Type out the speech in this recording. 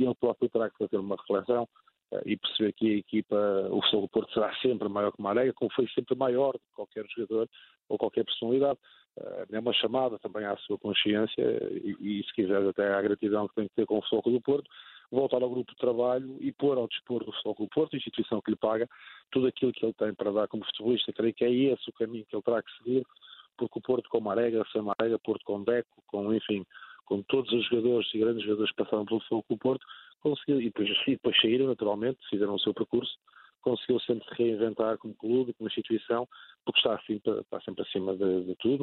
ele próprio terá que fazer uma reflexão e perceber que a equipa, o Futebol do Porto será sempre maior que o Marega, como foi sempre maior do que qualquer jogador ou qualquer personalidade. É uma chamada também à sua consciência e se quiser até à gratidão que tem que ter com o Futebol do Porto, voltar ao grupo de trabalho e pôr ao dispor do Futebol do Porto, a instituição que lhe paga, tudo aquilo que ele tem para dar como futebolista. Creio que é esse o caminho que ele terá que seguir, porque o Porto com Marega, sem Marega, Porto com Deco, com todos os jogadores e grandes jogadores que passaram pelo Futebol do Porto, conseguiu, e depois saíram naturalmente, fizeram o seu percurso, conseguiu sempre se reinventar como clube, como instituição, porque está sempre acima de tudo.